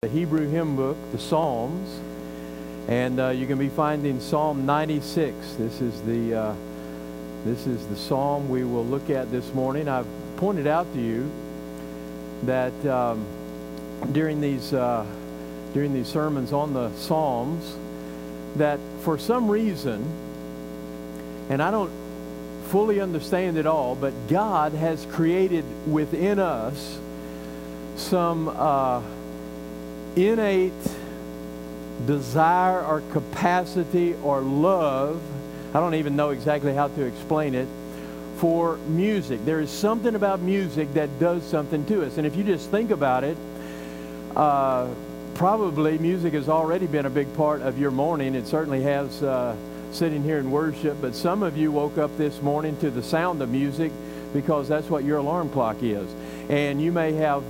Hebrew hymn book, the Psalms, and you can be finding Psalm 96. This is the psalm we will look at this morning. I've pointed out to you that during these sermons on the Psalms, that for some reason, and I don't fully understand it all, but God has created within us some innate desire or capacity or love, I don't even know exactly how to explain it, for music. There is something about music that does something to us. And if you just think about it, probably music has already been a big part of your morning. It certainly has sitting here in worship. But some of you woke up this morning to the sound of music because that's what your alarm clock is. And you may have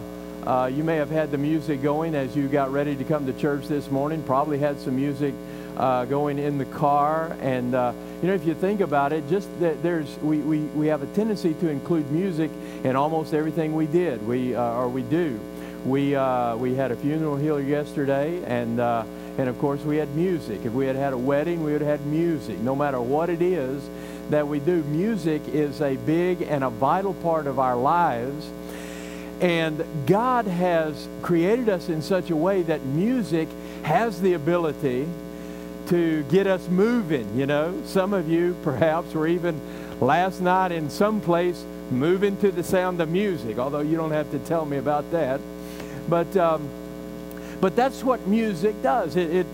had the music going as you got ready to come to church this morning. Probably had some music going in the car. And if you think about it, just that we have a tendency to include music in almost everything we did. We do. We had a funeral here yesterday, and of course we had music. If we had a wedding, we would have had music. No matter what it is that we do, music is a big and a vital part of our lives. And God has created us in such a way that music has the ability to get us moving. Some of you perhaps were even last night in some place moving to the sound of music, although you don't have to tell me about that. But that's what music does. It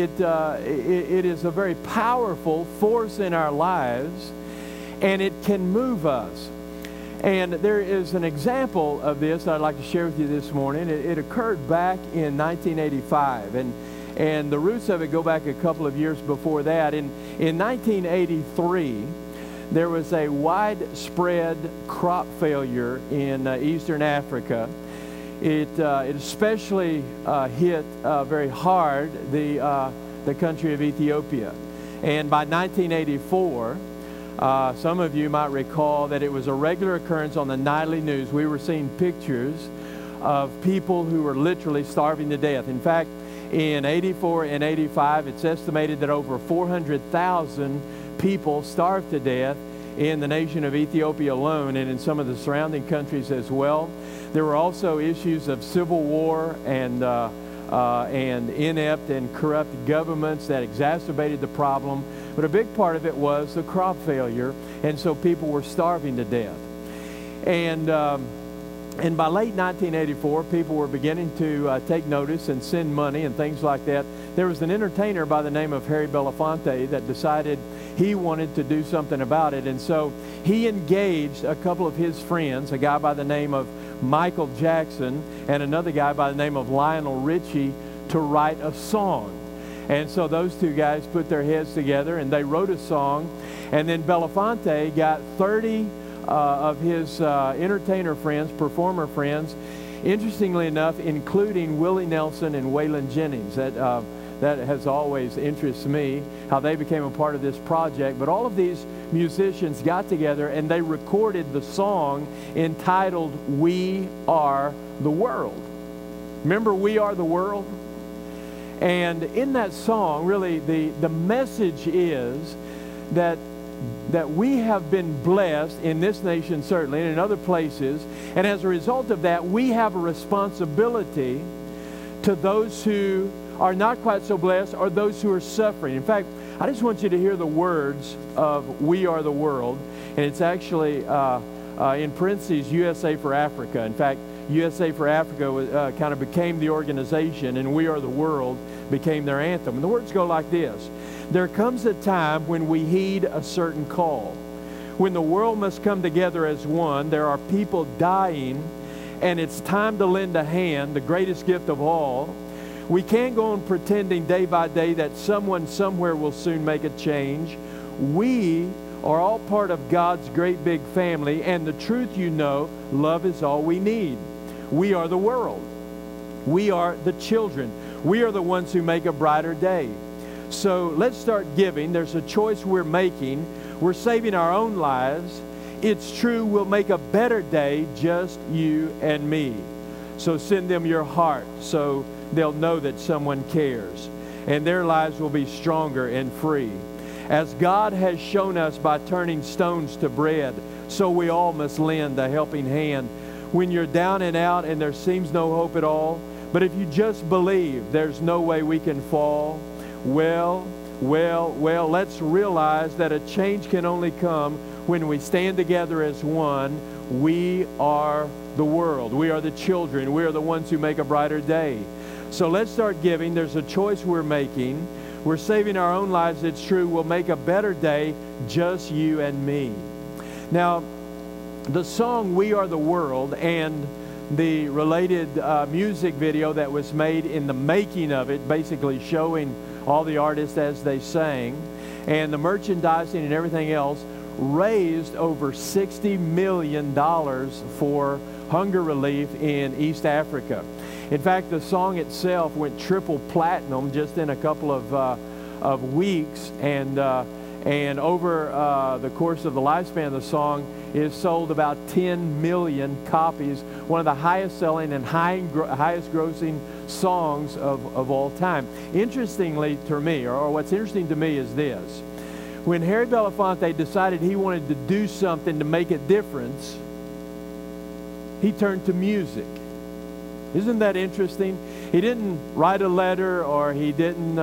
is a very powerful force in our lives, and it can move us. And there is an example of this I'd like to share with you this morning. It occurred back in 1985, and the roots of it go back a couple of years before that. In 1983, there was a widespread crop failure in Eastern Africa. It especially hit very hard the country of Ethiopia. And by 1984, some of you might recall that it was a regular occurrence on the nightly news. We were seeing pictures of people who were literally starving to death. In fact, in 84 and 85, it's estimated that over 400,000 people starved to death in the nation of Ethiopia alone, and in some of the surrounding countries as well. There were also issues of civil war and inept and corrupt governments that exacerbated the problem. But a big part of it was the crop failure, and so people were starving to death. And by late 1984, people were beginning to take notice and send money and things like that. There was an entertainer by the name of Harry Belafonte that decided he wanted to do something about it. And so he engaged a couple of his friends, a guy by the name of Michael Jackson and another guy by the name of Lionel Richie, to write a song. And so those two guys put their heads together and they wrote a song. And then Belafonte got 30 of his entertainer friends, performer friends, interestingly enough, including Willie Nelson and Waylon Jennings. That has always interested me, how they became a part of this project. But all of these musicians got together and they recorded the song entitled "We Are the World." Remember "We Are the World"? And in that song, really, the message is that we have been blessed in this nation, certainly, and in other places. And as a result of that, we have a responsibility to those who are not quite so blessed or those who are suffering. In fact, I just want you to hear the words of "We Are the World." And it's actually, in parentheses, USA for Africa. In fact, USA for Africa kind of became the organization, and "We Are the World" became their anthem. And the words go like this: "There comes a time when we heed a certain call. When the world must come together as one, there are people dying, and it's time to lend a hand, the greatest gift of all. We can't go on pretending day by day that someone somewhere will soon make a change. We are all part of God's great big family, and the truth love is all we need. We are the world. We are the children. We are the ones who make a brighter day. So let's start giving. There's a choice we're making. We're saving our own lives. It's true, we'll make a better day, just you and me. So send them your heart. So they'll know that someone cares, and their lives will be stronger and free. As God has shown us by turning stones to bread, so we all must lend a helping hand. When you're down and out and there seems no hope at all, but if you just believe there's no way we can fall, well, let's realize that a change can only come when we stand together as one. We are the world. We are the children. We are the ones who make a brighter day. So let's start giving. There's a choice we're making. We're saving our own lives, it's true. We'll make a better day, just you and me. Now, the song We Are the World and the related music video that was made in the making of it, basically showing all the artists as they sang, and the merchandising and everything else, raised over $60 million for hunger relief in East Africa. In fact, the song itself went triple platinum just in a couple of weeks, and over the course of the lifespan of the song, it sold about 10 million copies, one of the highest selling and highest grossing songs of all time. Interestingly to me, or what's interesting to me is this. When Harry Belafonte decided he wanted to do something to make a difference, he turned to music. Isn't that interesting? He didn't write a letter, or he didn't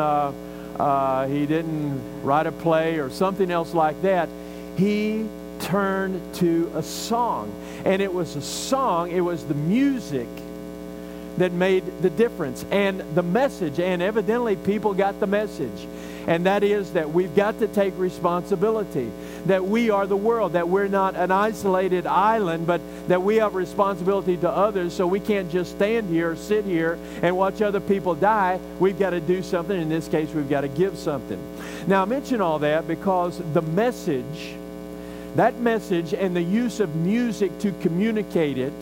write a play or something else like that. He turned to a song. And it was a song, it was the music that made the difference. And the message, and evidently people got the message. And that is that we've got to take responsibility. That we are the world. That we're not an isolated island, but that we have responsibility to others. So we can't just stand here, sit here, and watch other people die. We've got to do something. In this case, we've got to give something. Now, I mention all that because the message, that message and the use of music to communicate it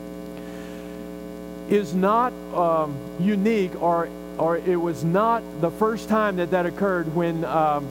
is not unique, or it was not the first time that occurred when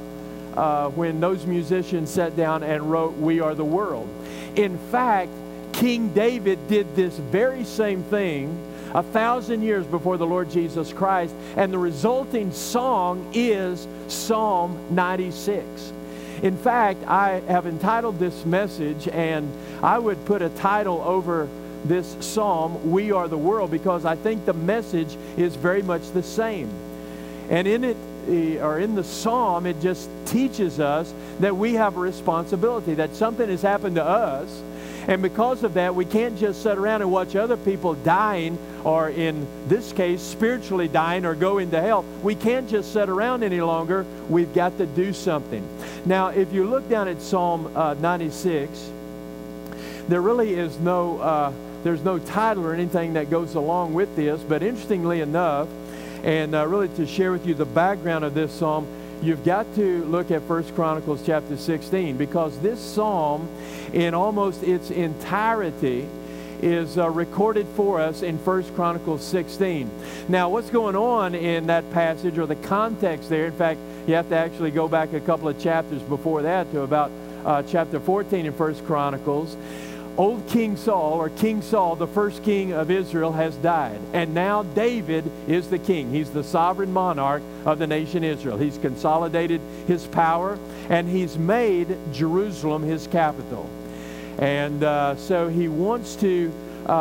those musicians sat down and wrote We Are the World. In fact, King David did this very same thing 1,000 years before the Lord Jesus Christ, and the resulting song is Psalm 96. In fact, I have entitled this message, and I would put a title over this psalm, We Are the World, because I think the message is very much the same. And in it, or in the psalm, it just teaches us that we have a responsibility, that something has happened to us, and because of that, we can't just sit around and watch other people dying, or in this case, spiritually dying or go into hell. We can't just sit around any longer. We've got to do something. Now, if you look down at Psalm 96, there really is there's no title or anything that goes along with this, but interestingly enough, and really to share with you the background of this psalm, you've got to look at 1 Chronicles chapter 16, because this psalm in almost its entirety is recorded for us in 1 Chronicles 16. Now, what's going on in that passage, or the context there, in fact, you have to actually go back a couple of chapters before that to about chapter 14 in 1 Chronicles. Old King Saul, or King Saul, the first king of Israel, has died. And now David is the king. He's the sovereign monarch of the nation Israel. He's consolidated his power, and he's made Jerusalem his capital. And so he wants to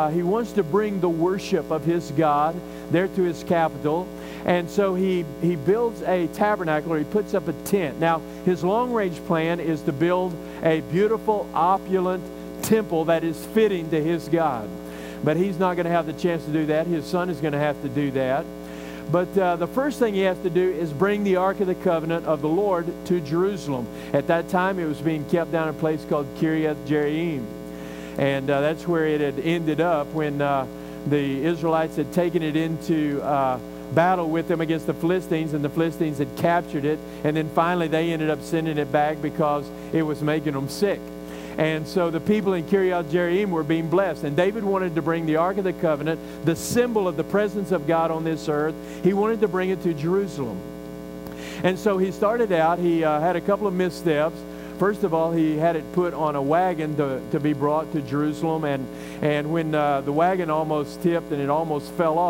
bring the worship of his God there to his capital. And so he builds a tabernacle, or he puts up a tent. Now, his long-range plan is to build a beautiful, opulent temple that is fitting to his God. But he's not going to have the chance to do that. His son is going to have to do that. But the first thing he has to do is bring the Ark of the Covenant of the Lord to Jerusalem. At that time, it was being kept down in a place called Kiriath Jearim. And that's where it had ended up when the Israelites had taken it into battle with them against the Philistines, and the Philistines had captured it. And then finally, they ended up sending it back because it was making them sick. And so the people in Kiriath Jearim were being blessed. And David wanted to bring the Ark of the Covenant, the symbol of the presence of God on this earth. He wanted to bring it to Jerusalem. And so he started out, he had a couple of missteps. First of all, he had it put on a wagon to be brought to Jerusalem. And when the wagon almost tipped and it almost fell off,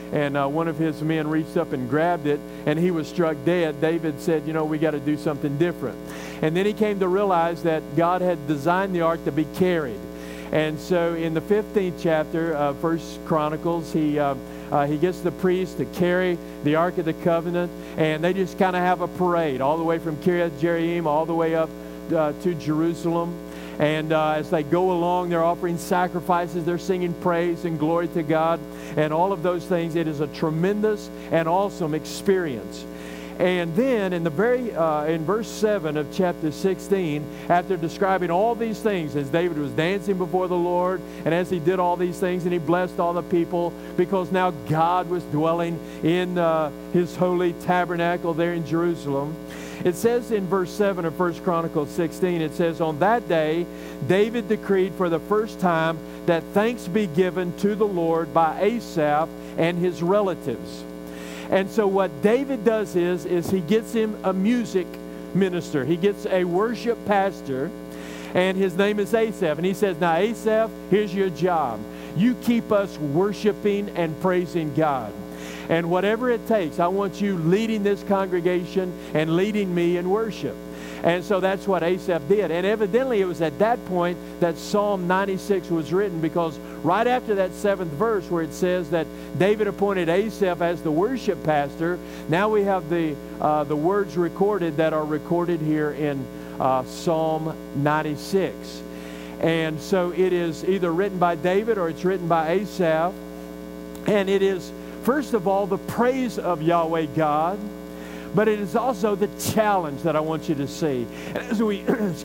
one of his men reached up and grabbed it, and he was struck dead. David said, you know, we got to do something different. And then he came to realize that God had designed the ark to be carried. And so in the 15th chapter of 1 Chronicles, he gets the priest to carry the Ark of the Covenant, and they just kind of have a parade all the way from Kiriath Jearim all the way up to Jerusalem. And as they go along, they're offering sacrifices, they're singing praise and glory to God, and all of those things. It is a tremendous and awesome experience. And then in verse 7 of chapter 16, after describing all these things, as David was dancing before the Lord, and as he did all these things, and he blessed all the people, because now God was dwelling in his holy tabernacle there in Jerusalem. It says in verse 7 of 1 Chronicles 16, it says, on that day, David decreed for the first time that thanks be given to the Lord by Asaph and his relatives. And so what David does is he gets him a music minister. He gets a worship pastor, and his name is Asaph. And he says, now Asaph, here's your job. You keep us worshiping and praising God. And whatever it takes, I want you leading this congregation and leading me in worship. And so that's what Asaph did. And evidently it was at that point that Psalm 96 was written, because right after that 7th verse where it says that David appointed Asaph as the worship pastor, now we have the words recorded that are recorded here in Psalm 96. And so it is either written by David or it's written by Asaph. And it is, first of all, the praise of Yahweh God, but it is also the challenge that I want you to see. And as we,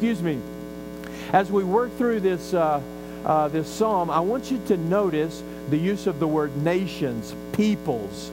as we work through this psalm, I want you to notice the use of the word nations, peoples,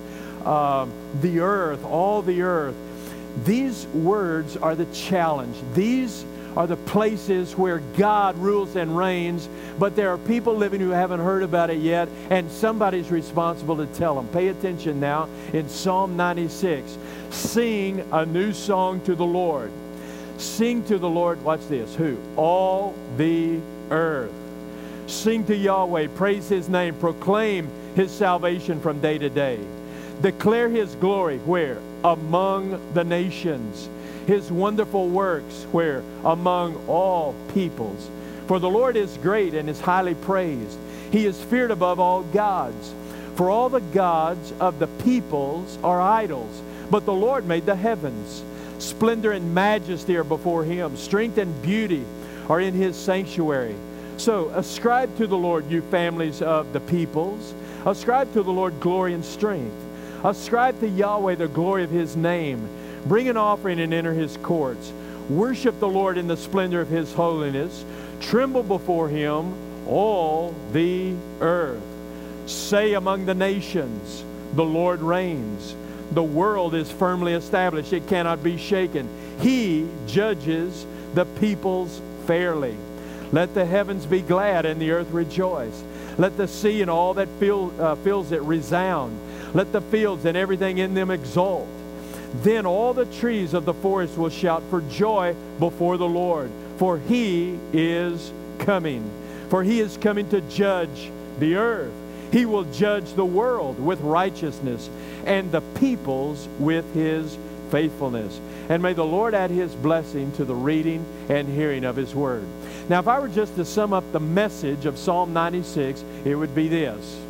the earth, all the earth. These words are the challenge. These are the places where God rules and reigns, but there are people living who haven't heard about it yet, and somebody's responsible to tell them. Pay attention now in Psalm 96. Sing a new song to the Lord. Sing to the Lord, watch this, who? All the earth. Sing to Yahweh, praise His name, proclaim His salvation from day to day. Declare His glory, where? Among the nations. His wonderful works, where? Among all peoples. For the Lord is great and is highly praised. He is feared above all gods. For all the gods of the peoples are idols, but the Lord made the heavens. Splendor and majesty are before Him. Strength and beauty are in His sanctuary. So ascribe to the Lord, you families of the peoples. Ascribe to the Lord glory and strength. Ascribe to Yahweh the glory of His name. Bring an offering and enter His courts. Worship the Lord in the splendor of His holiness. Tremble before Him, all the earth. Say among the nations, the Lord reigns. The world is firmly established. It cannot be shaken. He judges the peoples fairly. Let the heavens be glad and the earth rejoice. Let the sea and all that fills it resound. Let the fields and everything in them exult. Then all the trees of the forest will shout for joy before the Lord, for He is coming. For He is coming to judge the earth. He will judge the world with righteousness and the peoples with His faithfulness. And may the Lord add His blessing to the reading and hearing of His word. Now, if I were just to sum up the message of Psalm 96, it would be this.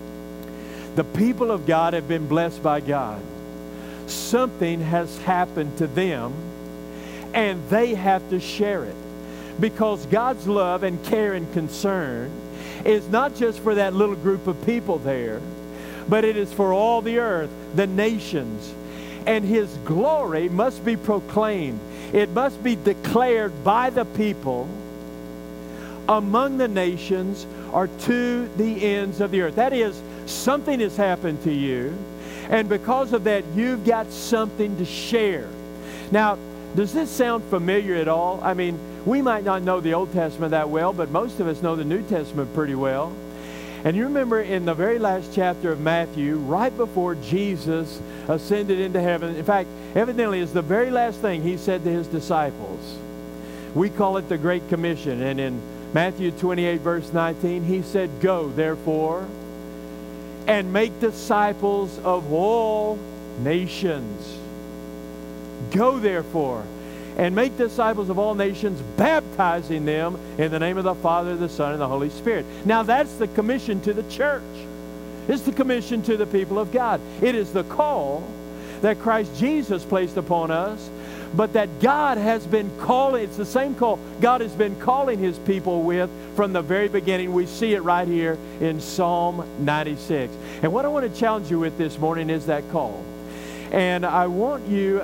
The people of God have been blessed by God. Something has happened to them, and they have to share it. Because God's love and care and concern is not just for that little group of people there, but it is for all the earth, the nations. And His glory must be proclaimed. It must be declared by the people among the nations or to the ends of the earth. That is, something has happened to you, and because of that, you've got something to share. Now, does this sound familiar at all? I mean, we might not know the Old Testament that well, but most of us know the New Testament pretty well. And you remember in the very last chapter of Matthew, right before Jesus ascended into heaven, in fact, evidently it's the very last thing He said to His disciples. We call it the Great Commission. And in Matthew 28, verse 19, He said, "Go, therefore, and make disciples of all nations. Go therefore and make disciples of all nations, baptizing them in the name of the Father, the Son, and the Holy Spirit. Now that's the commission to the church. It's the commission to the people of God. It is the call that Christ Jesus placed upon us, but that God has been calling. It's the same call God has been calling His people with from the very beginning. We see it right here in Psalm 96. And what I want to challenge you with this morning is that call. And I want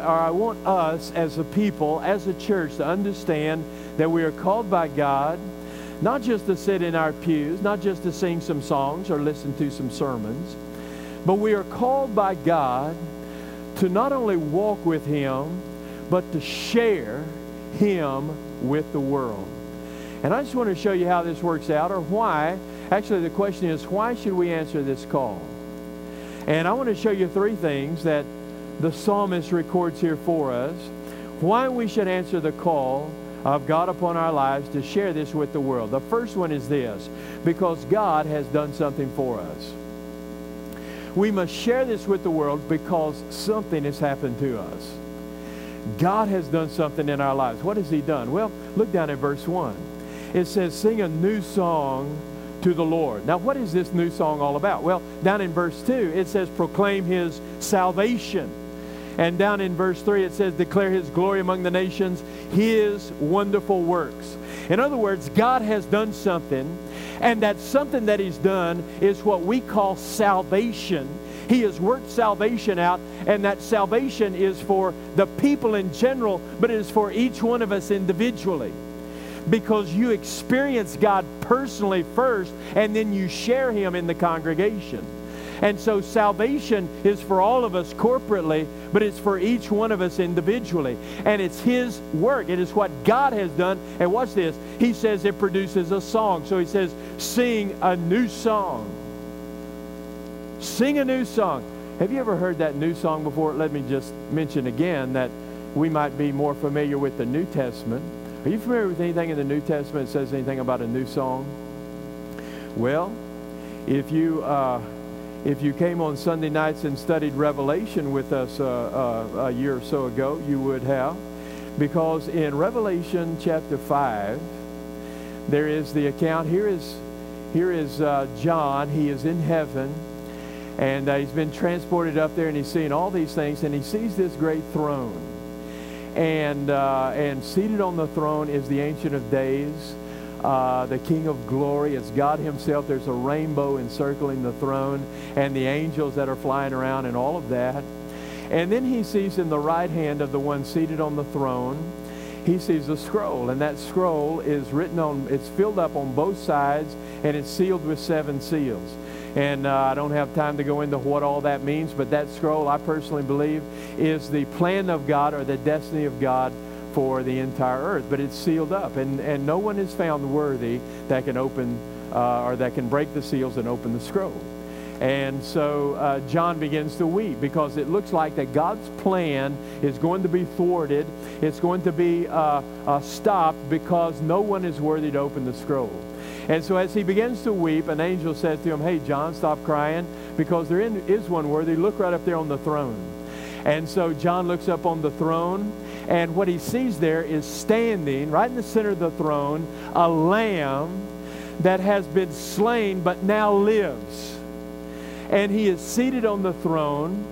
us as a people, as a church, to understand that we are called by God, not just to sit in our pews, not just to sing some songs or listen to some sermons, but we are called by God to not only walk with Him, but to share Him with the world. And I just want to show you how this works out, or why. Actually, the question is, why should we answer this call? And I want to show you three things that the psalmist records here for us, why we should answer the call of God upon our lives to share this with the world. The first one is this: because God has done something for us. We must share this with the world because something has happened to us. God has done something in our lives. What has He done? Well, look down at verse 1. It says, sing a new song to the Lord. Now, what is this new song all about? Well, down in verse 2, it says, proclaim His salvation. And down in verse 3, it says, declare His glory among the nations, His wonderful works. In other words, God has done something, and that something that He's done is what we call salvation. He has worked salvation out, and that salvation is for the people in general, but it is for each one of us individually. Because you experience God personally first, and then you share Him in the congregation. And so salvation is for all of us corporately, but it's for each one of us individually. And it's His work. It is what God has done. And watch this. He says it produces a song. So He says, sing a new song. Sing a new song. Have you ever heard that new song before? Let me just mention again that we might be more familiar with the New Testament. Are you familiar with anything in the New Testament that says anything about a new song? Well, if you came on Sunday nights and studied Revelation with us a year or so ago, you would have. Because in Revelation chapter 5, there is the account. Here is John. He is in heaven. And he's been transported up there, and he's seeing all these things, and he sees this great throne. And seated on the throne is the Ancient of Days, the King of Glory. It's God Himself. There's a rainbow encircling the throne, and the angels that are flying around and all of that. And then he sees in the right hand of the one seated on the throne, he sees a scroll, and that scroll is written on, it's filled up on both sides, and it's sealed with 7 seals. And I don't have time to go into what all that means, but that scroll, I personally believe, is the plan of God or the destiny of God for the entire earth. But it's sealed up, and no one is found worthy that can open or that can break the seals and open the scroll. And so John begins to weep because it looks like that God's plan is going to be thwarted. It's going to be stopped because no one is worthy to open the scroll. And so as he begins to weep, an angel says to him, hey, John, stop crying, because there is one worthy. Look right up there on the throne. And so John looks up on the throne, and what he sees there is standing right in the center of the throne, a lamb that has been slain but now lives. And he is seated on the throne.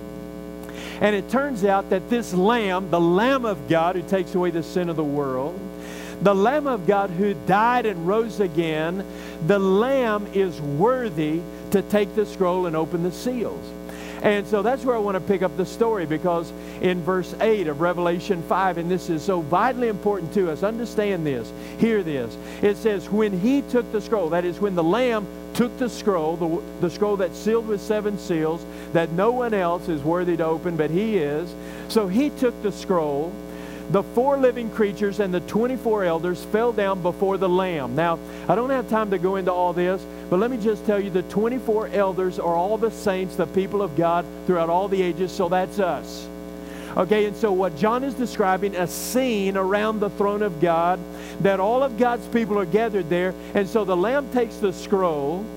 And it turns out that this lamb, the Lamb of God who takes away the sin of the world, the Lamb of God who died and rose again, the Lamb is worthy to take the scroll and open the seals. And so that's where I want to pick up the story, because in verse 8 of Revelation 5, and this is so vitally important to us, understand this, hear this. It says, when He took the scroll, that is when the Lamb took the scroll, the scroll that's sealed with 7 seals, that no one else is worthy to open, but He is. So He took the scroll. The 4 living creatures and the 24 elders fell down before the Lamb. Now, I don't have time to go into all this, but let me just tell you, the 24 elders are all the saints, the people of God throughout all the ages, so that's us. Okay, and so what John is describing, a scene around the throne of God, that all of God's people are gathered there, and so the Lamb takes the scroll,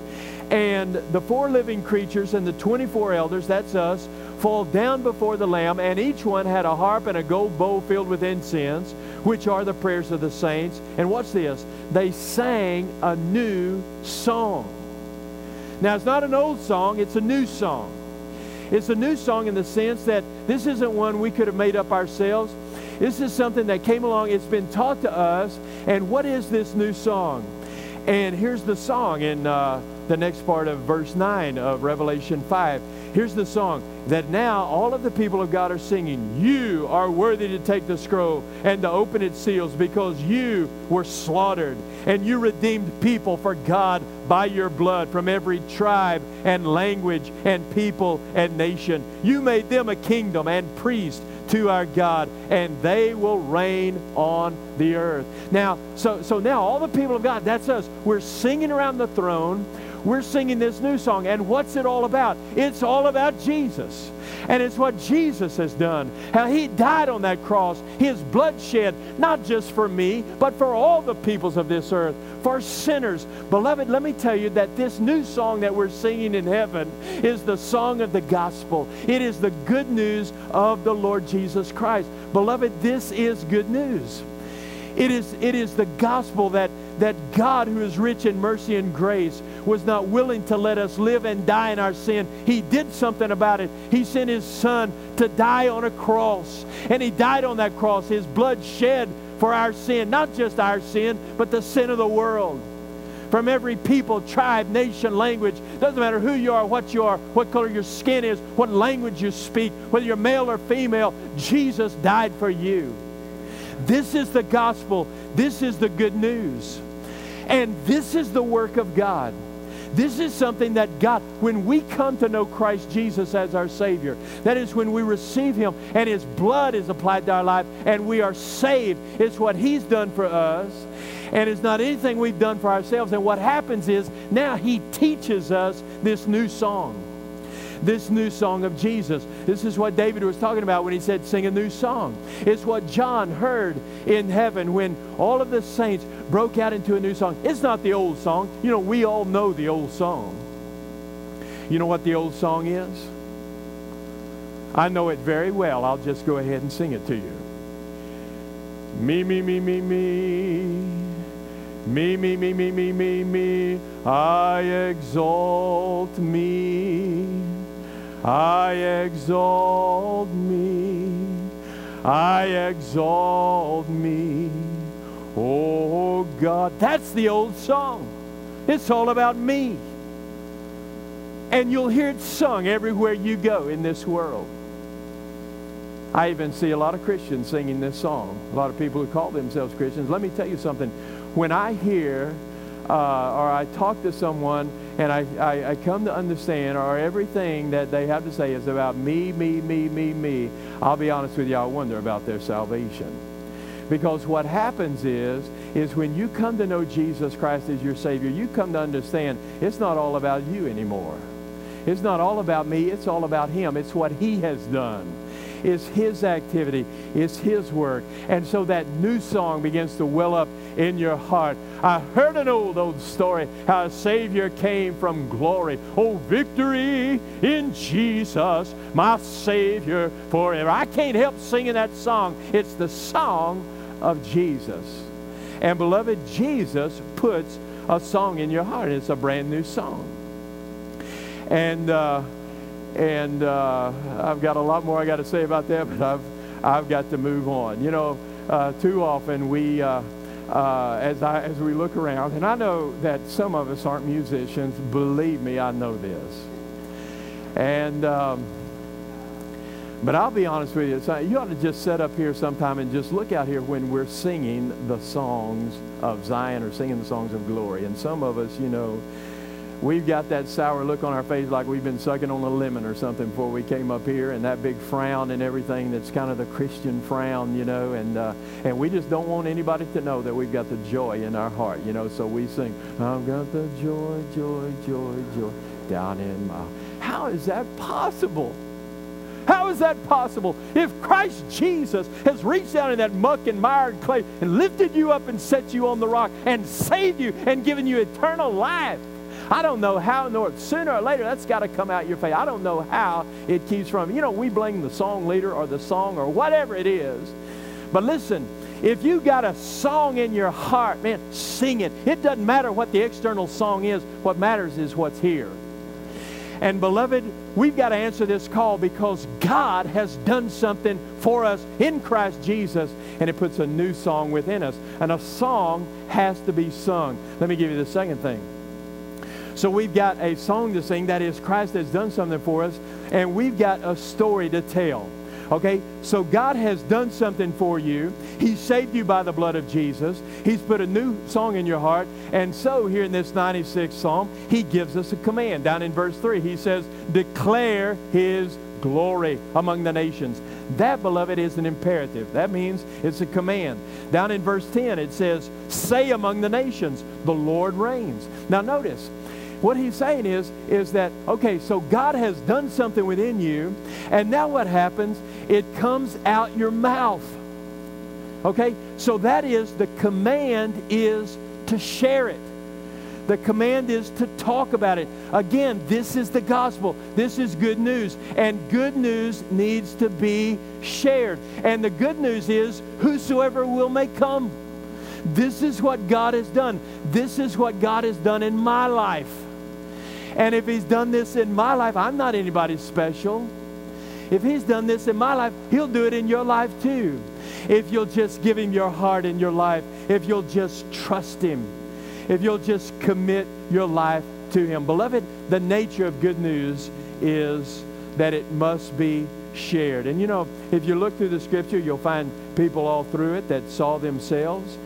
And the 4 living creatures and the 24 elders, that's us, fall down before the Lamb, and each one had a harp and a gold bowl filled with incense, which are the prayers of the saints. And watch this. They sang a new song. Now, it's not an old song, it's a new song. It's a new song in the sense that this isn't one we could have made up ourselves. This is something that came along. It's been taught to us. And what is this new song? And here's the song in the next part of verse 9 of Revelation 5. Here's the song that now all of the people of God are singing. You are worthy to take the scroll and to open its seals, because you were slaughtered and you redeemed people for God by your blood from every tribe and language and people and nation. You made them a kingdom and priests to our God, and they will reign on the earth. Now, so now all the people of God, that's us. We're singing around the throne. We're singing this new song. And what's it all about? It's all about Jesus. And it's what Jesus has done. How He died on that cross. His blood shed, not just for me, but for all the peoples of this earth, for sinners. Beloved, let me tell you that this new song that we're singing in heaven is the song of the gospel. It is the good news of the Lord Jesus Christ. Beloved, this is good news. It is the gospel that God, who is rich in mercy and grace, was not willing to let us live and die in our sin. He did something about it. He sent His Son to die on a cross. And He died on that cross. His blood shed for our sin. Not just our sin, but the sin of the world. From every people, tribe, nation, language. Doesn't matter who you are, what color your skin is, what language you speak, whether you're male or female, Jesus died for you. This is the gospel. This is the good news. And this is the work of God. This is something that God, when we come to know Christ Jesus as our Savior, that is when we receive Him and His blood is applied to our life and we are saved. It's what He's done for us, and it's not anything we've done for ourselves. And what happens is now He teaches us this new song. This new song of Jesus. This is what David was talking about when he said, sing a new song. It's what John heard in heaven when all of the saints broke out into a new song. It's not the old song. You know, we all know the old song. You know what the old song is? I know it very well. I'll just go ahead and sing it to you. Me, me, me, me, me. Me, me, me, me, me, me, me. I exalt me. I exalt me. I exalt me. Oh God. That's the old song. It's all about me. And you'll hear it sung everywhere you go in this world. I even see a lot of Christians singing this song. A lot of people who call themselves Christians. Let me tell you something. When I hear or I talk to someone and I come to understand, or everything that they have to say is about me, me, me, me, me, I'll be honest with you, I wonder about their salvation. Because what happens is when you come to know Jesus Christ as your Savior, you come to understand it's not all about you anymore. It's not all about me. It's all about Him. It's what He has done. It's His activity. It's His work. And so that new song begins to well up in your heart. I heard an old story how a Savior came from glory. Oh, victory in Jesus, my Savior forever. I can't help singing that song. It's the song of Jesus. And beloved, Jesus puts a song in your heart. It's a brand new song. And I've got a lot more I got to say about that, but I've got to move on. You know, too often we, as we look around, and I know that some of us aren't musicians. Believe me, I know this. And but I'll be honest with you. So you ought to just sit up here sometime and just look out here when we're singing the songs of Zion or singing the songs of glory. And some of us, you know, we've got that sour look on our face like we've been sucking on a lemon or something before we came up here, and that big frown and everything that's kind of the Christian frown, you know, and we just don't want anybody to know that we've got the joy in our heart, you know, so we sing, I've got the joy, joy, joy, joy down in my... How is that possible? How is that possible? If Christ Jesus has reached down in that muck and mire and clay and lifted you up and set you on the rock and saved you and given you eternal life, I don't know how, nor sooner or later that's got to come out your face. I don't know how it keeps from. You know, we blame the song leader or the song or whatever it is. But listen, if you got a song in your heart, man, sing it. It doesn't matter what the external song is. What matters is what's here. And beloved, we've got to answer this call because God has done something for us in Christ Jesus, and it puts a new song within us. And a song has to be sung. Let me give you the second thing. So we've got a song to sing, that is Christ has done something for us, and we've got a story to tell. Okay, so God has done something for you. He saved you by the blood of Jesus. He's put a new song in your heart. And so here in this 96th Psalm, He gives us a command. Down in verse 3, He says, declare His glory among the nations. That, beloved, is an imperative. That means it's a command. Down in verse 10, it says, say among the nations, the Lord reigns. Now notice, what he's saying is that, okay, so God has done something within you, and now what happens? It comes out your mouth. Okay? So that is, the command is to share it. The command is to talk about it. Again, this is the gospel. This is good news. And good news needs to be shared. And the good news is, whosoever will may come. This is what God has done. This is what God has done in my life. And if He's done this in my life, I'm not anybody special. If He's done this in my life, He'll do it in your life too. If you'll just give Him your heart and your life, if you'll just trust Him, if you'll just commit your life to Him. Beloved, the nature of good news is that it must be shared. And you know, if you look through the Scripture, you'll find people all through it that saw themselves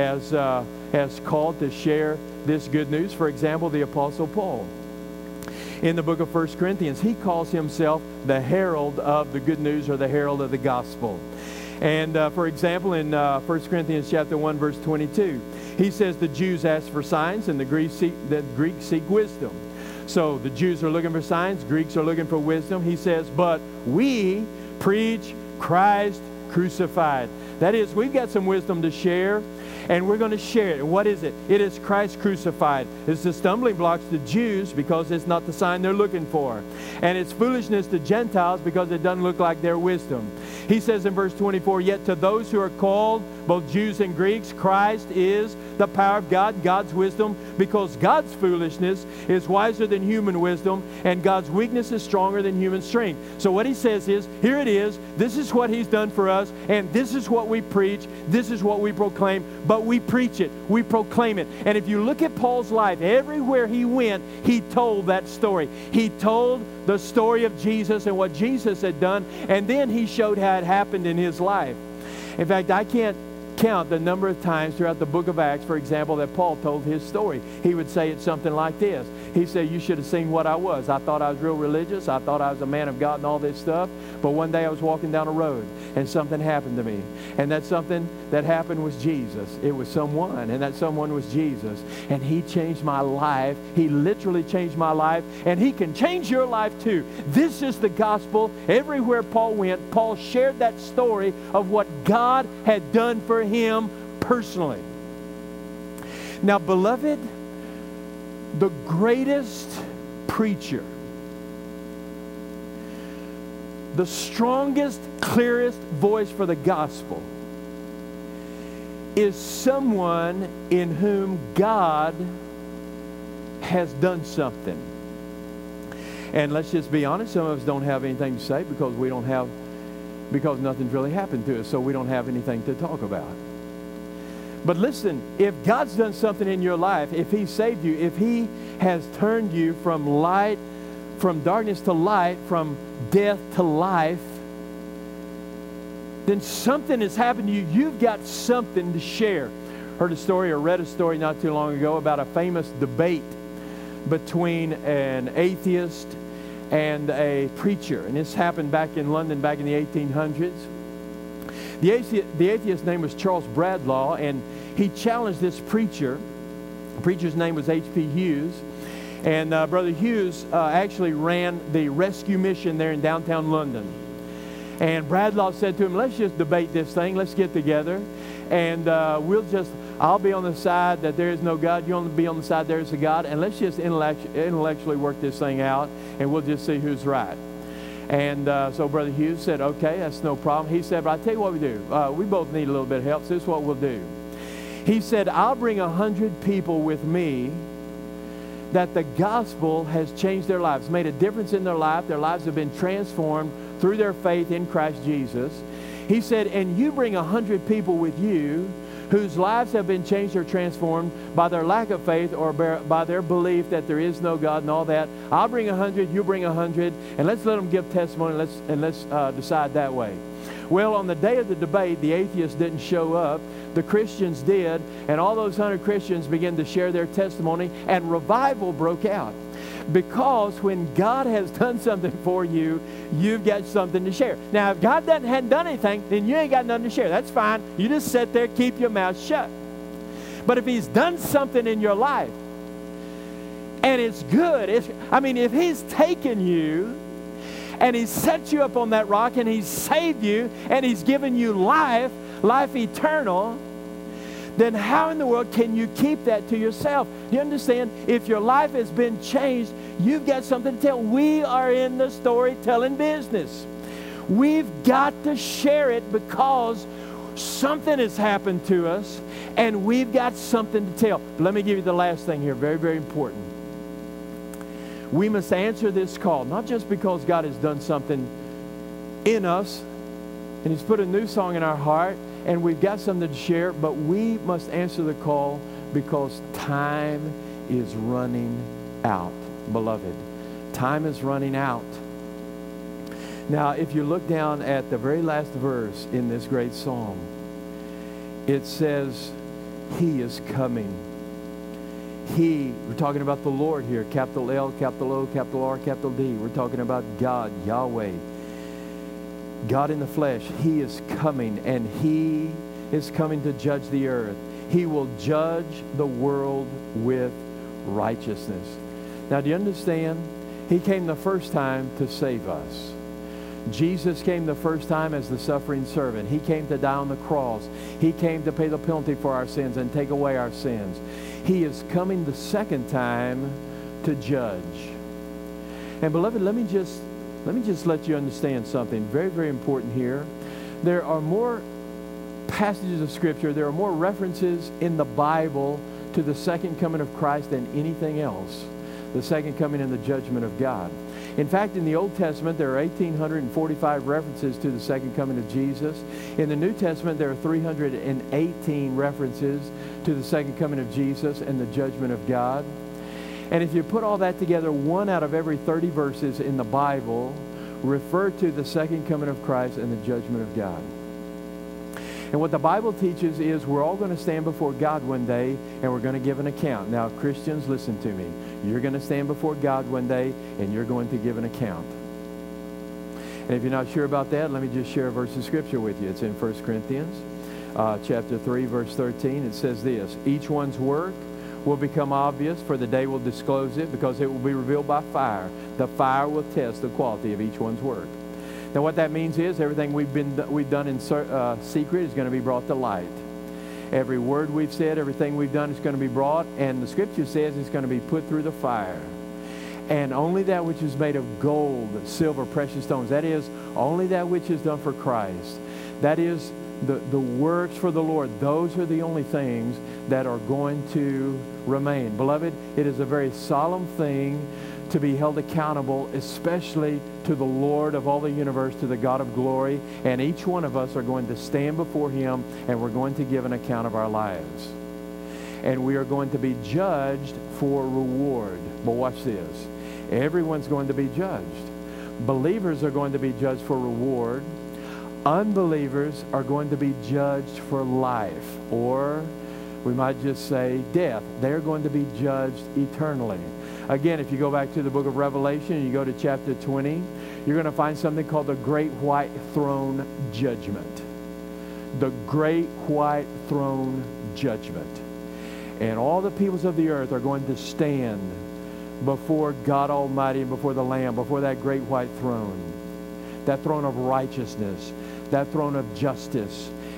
as called to share this good news. For example, the Apostle Paul. In the book of 1 Corinthians, he calls himself the herald of the good news, or the herald of the gospel. And for example, in 1 Corinthians chapter 1, verse 22, he says the Jews ask for signs and the Greeks seek wisdom. So the Jews are looking for signs, Greeks are looking for wisdom. He says, but we preach Christ crucified. That is, we've got some wisdom to share, and we're going to share it. And what is it? It is Christ crucified. It's the stumbling blocks to Jews because it's not the sign they're looking for. And it's foolishness to Gentiles because it doesn't look like their wisdom. He says in verse 24, yet to those who are called, both Jews and Greeks, Christ is the power of God, God's wisdom, because God's foolishness is wiser than human wisdom, and God's weakness is stronger than human strength. So what he says is, here it is, this is what He's done for us, and this is what we preach, this is what we proclaim, but we preach it, we proclaim it. And if you look at Paul's life, everywhere he went, he told that story. He told the story of Jesus and what Jesus had done, and then he showed how it happened in his life. In fact, I can't count the number of times throughout the book of Acts, for example, that Paul told his story. He would say it something like this. He said, you should have seen what I was. I thought I was real religious. I thought I was a man of God and all this stuff. But one day I was walking down a road and something happened to me. And that something that happened was Jesus. It was someone, and that someone was Jesus. And He changed my life. He literally changed my life. And He can change your life too. This is the gospel. Everywhere Paul went, Paul shared that story of what God had done for him personally. Now, beloved, the greatest preacher, the strongest, clearest voice for the gospel is someone in whom God has done something. And let's just be honest, some of us don't have anything to say because nothing's really happened to us, so we don't have anything to talk about. But listen, if God's done something in your life, if He saved you, if He has turned you from light, from darkness to light, from death to life, then something has happened to you. You've got something to share. Heard a story or read a story not too long ago about a famous debate between an atheist and a preacher. And this happened back in London back in the 1800s. The atheist's name was Charles Bradlaugh, and he challenged this preacher. The preacher's name was H.P. Hughes. And Brother Hughes actually ran the rescue mission there in downtown London. And Bradlaugh said to him, let's just debate this thing. Let's get together. And I'll be on the side that there is no God. You'll be on the side there is a God. And let's just intellectually work this thing out, and we'll just see who's right. And so Brother Hughes said, okay, that's no problem. He said, but I'll tell you what we do. We both need a little bit of help, so this is what we'll do. He said, I'll bring 100 people with me that the gospel has changed their lives, made a difference in their life. Their lives have been transformed through their faith in Christ Jesus. He said, and you bring 100 people with you whose lives have been changed or transformed by their lack of faith or by their belief that there is no God and all that. I'll bring 100, you bring 100, and let's let them give testimony, and let's decide that way. Well, on the day of the debate, the atheists didn't show up. The Christians did, and all those 100 Christians began to share their testimony, and revival broke out. Because when God has done something for you, you've got something to share. Now, if God hadn't done anything, then you ain't got nothing to share. That's fine. You just sit there, keep your mouth shut. But if He's done something in your life, and it's good, if He's taken you, and He's set you up on that rock, and He's saved you, and He's given you life eternal, then how in the world can you keep that to yourself? You understand? If your life has been changed, you've got something to tell. We are in the storytelling business. We've got to share it because something has happened to us, and we've got something to tell. But let me give you the last thing here, very, very important. We must answer this call, not just because God has done something in us, and He's put a new song in our heart, and we've got something to share, but we must answer the call because time is running out, beloved. Time is running out. Now, if you look down at the very last verse in this great song, it says, He is coming. We're talking about the Lord here, capital L, capital O, capital R, capital D. We're talking about God, Yahweh. God in the flesh. He is coming, and He is coming to judge the earth. He will judge the world with righteousness. Now, do you understand? He came the first time to save us. Jesus came the first time as the suffering servant. He came to die on the cross. He came to pay the penalty for our sins and take away our sins. He is coming the second time to judge. And beloved, let me just let you understand something very, very important here. There are more passages of Scripture, there are more references in the Bible to the second coming of Christ than anything else. The second coming and the judgment of God. In fact, in the Old Testament, there are 1,845 references to the second coming of Jesus. In the New Testament, there are 318 references to the second coming of Jesus and the judgment of God. And if you put all that together, 1 out of every 30 verses in the Bible refer to the second coming of Christ and the judgment of God. And what the Bible teaches is we're all going to stand before God one day, and we're going to give an account. Now, Christians, listen to me. You're going to stand before God one day, and you're going to give an account. And if you're not sure about that, let me just share a verse of Scripture with you. It's in 1 Corinthians chapter 3, verse 13. It says this, each one's work will become obvious, for the day will disclose it, because it will be revealed by fire. The fire will test the quality of each one's work. Now, what that means is everything we've done in secret is going to be brought to light. Every word we've said, everything we've done is going to be brought, and the Scripture says it's going to be put through the fire. And only that which is made of gold, silver, precious stones, that is, only that which is done for Christ, that is, the works for the Lord, those are the only things that are going to remain. Beloved, it is a very solemn thing to be held accountable, especially to the Lord of all the universe, to the God of glory. And each one of us are going to stand before Him, and we're going to give an account of our lives. And we are going to be judged for reward. But watch this. Everyone's going to be judged. Believers are going to be judged for reward. Unbelievers are going to be judged for life, or we might just say death. They're going to be judged eternally. Again, if you go back to the book of Revelation and you go to chapter 20, you're going to find something called the Great White Throne Judgment. The Great White Throne Judgment. And all the peoples of the earth are going to stand before God Almighty and before the Lamb, before that great white throne. That throne of righteousness, that throne of justice.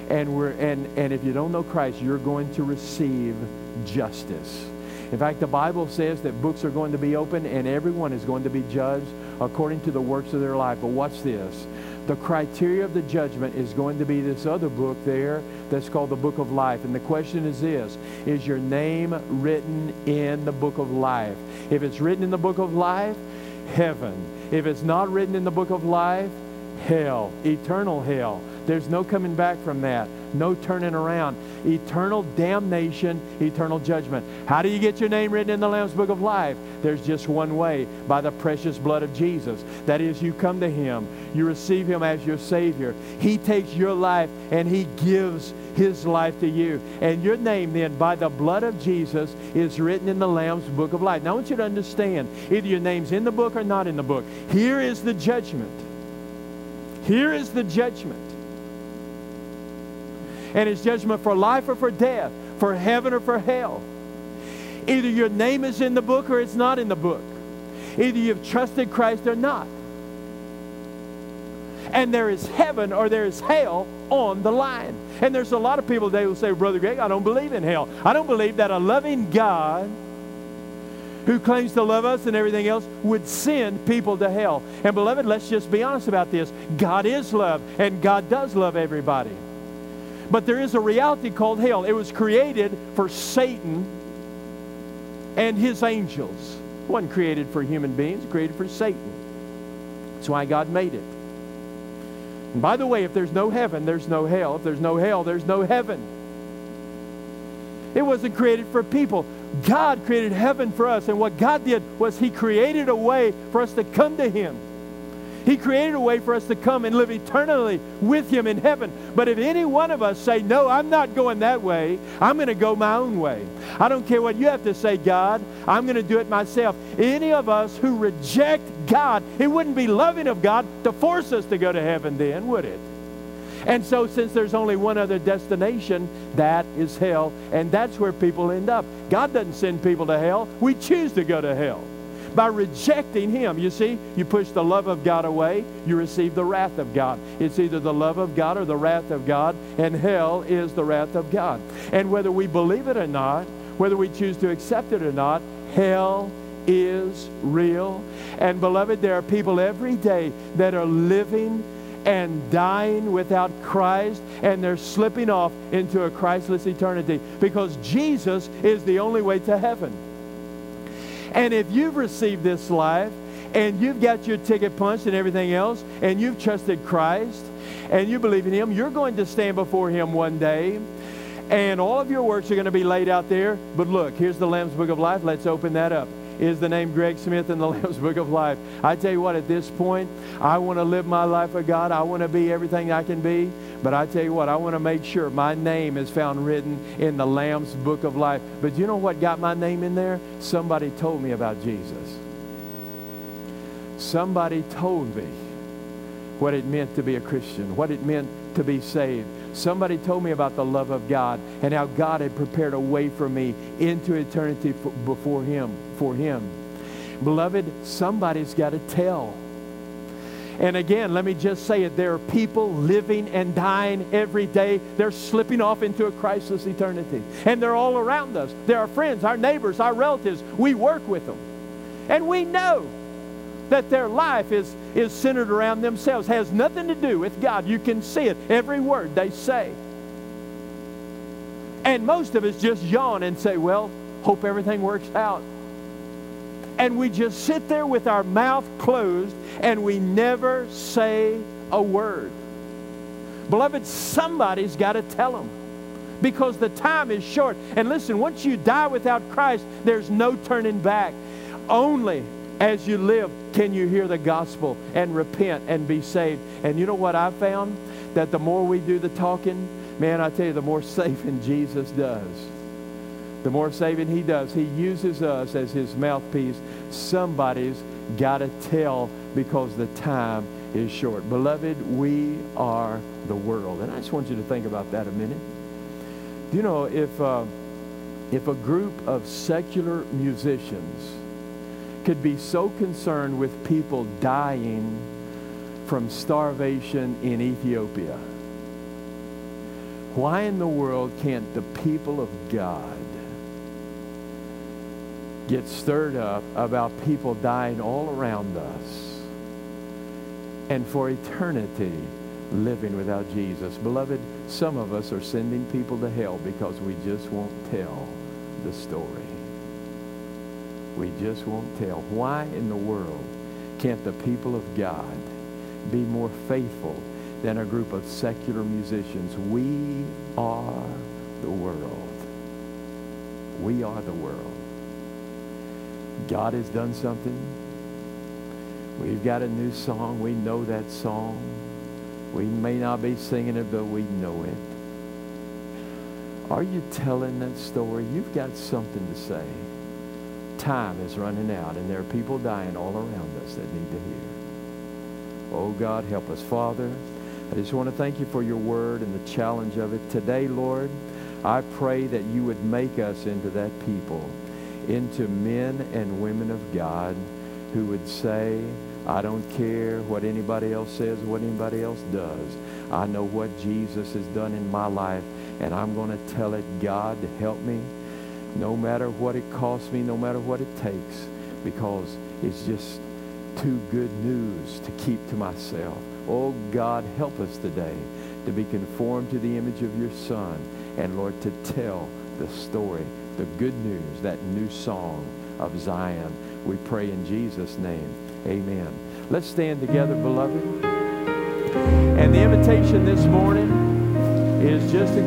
And if you don't know Christ, you're going to receive justice. In fact, the Bible says that books are going to be opened and everyone is going to be judged according to the works of their life. But watch this. The criteria of the judgment is going to be this other book there that's called the Book of Life. And the question is this: is your name written in the Book of Life? If it's written in the Book of Life, heaven. If it's not written in the Book of Life, hell, eternal hell. There's no coming back from that. No turning around. Eternal damnation, eternal judgment. How do you get your name written in the Lamb's Book of Life? There's just one way: by the precious blood of Jesus. That is, you come to Him. You receive Him as your Savior. He takes your life and He gives His life to you. And your name then, by the blood of Jesus, is written in the Lamb's Book of Life. Now I want you to understand, either your name's in the book or not in the book. Here is the judgment. Here is the judgment. And it's judgment for life or for death, for heaven or for hell. Either your name is in the book or it's not in the book. Either you've trusted Christ or not. And there is heaven or there is hell on the line. And there's a lot of people today who say, Brother Greg, I don't believe in hell. I don't believe that a loving God who claims to love us and everything else would send people to hell. And beloved, let's just be honest about this. God is love, and God does love everybody. But there is a reality called hell. It was created for Satan and his angels. It wasn't created for human beings. It was created for Satan. That's why God made it. And by the way, if there's no heaven, there's no hell. If there's no hell, there's no heaven. It wasn't created for people. God created heaven for us. And what God did was He created a way for us to come to Him. He created a way for us to come and live eternally with Him in heaven. But if any one of us say, no, I'm not going that way, I'm going to go my own way. I don't care what you have to say, God. I'm going to do it myself. Any of us who reject God, it wouldn't be loving of God to force us to go to heaven then, would it? And so since there's only one other destination, that is hell. And that's where people end up. God doesn't send people to hell. We choose to go to hell. By rejecting Him. You see, you push the love of God away, you receive the wrath of God. It's either the love of God or the wrath of God, and hell is the wrath of God. And whether we believe it or not, whether we choose to accept it or not, hell is real. And beloved, there are people every day that are living and dying without Christ, and they're slipping off into a Christless eternity because Jesus is the only way to heaven. And if you've received this life and you've got your ticket punched and everything else, and you've trusted Christ and you believe in Him, you're going to stand before Him one day, and all of your works are going to be laid out there. But look, here's the Lamb's Book of Life. Let's open that up. Is the name Greg Smith in the Lamb's Book of Life? I tell you what, at this point, I want to live my life for God. I want to be everything I can be. But I tell you what, I want to make sure my name is found written in the Lamb's Book of Life. But you know what got my name in there? Somebody told me about Jesus. Somebody told me what it meant to be a Christian, what it meant to be saved. Somebody told me about the love of God and how God had prepared a way for me into eternity before Him, for Him. Beloved, somebody's got to tell. And again, let me just say it. There are people living and dying every day. They're slipping off into a Christless eternity. And they're all around us. They're our friends, our neighbors, our relatives. We work with them. And we know that their life is centered around themselves, has nothing to do with God. You can see it, every word they say. And most of us just yawn and say, well, hope everything works out. And we just sit there with our mouth closed and we never say a word. Beloved, somebody's got to tell them, because the time is short. And listen, once you die without Christ, there's no turning back. Only as you live can you hear the gospel and repent and be saved. And you know what I found? That the more we do the talking, man, I tell you, the more saving Jesus does. The more saving He does. He uses us as His mouthpiece. Somebody's got to tell, because the time is short. Beloved, we are the world. And I just want you to think about that a minute. Do you know, if a group of secular musicians could be so concerned with people dying from starvation in Ethiopia, Why in the world can't the people of God get stirred up about people dying all around us and for eternity living without Jesus? Beloved, some of us are sending people to hell because we just won't tell the story. We just won't tell. Why in the world can't the people of God be more faithful than a group of secular musicians? We are the world. We are the world. God has done something. We've got a new song. We know that song. We may not be singing it, but we know it. Are you telling that story? You've got something to say. Time is running out, and there are people dying all around us that need to hear. Oh, God, help us. Father, I just want to thank you for your word and the challenge of it. Today, Lord, I pray that you would make us into that people, into men and women of God who would say, I don't care what anybody else says, what anybody else does. I know what Jesus has done in my life, and I'm going to tell it. God, help me, no matter what it costs me, no matter what it takes, because it's just too good news to keep to myself. Oh, God, help us today to be conformed to the image of your Son, and, Lord, to tell the story, the good news, that new song of Zion. We pray in Jesus' name. Amen. Let's stand together, beloved. And the invitation this morning is just to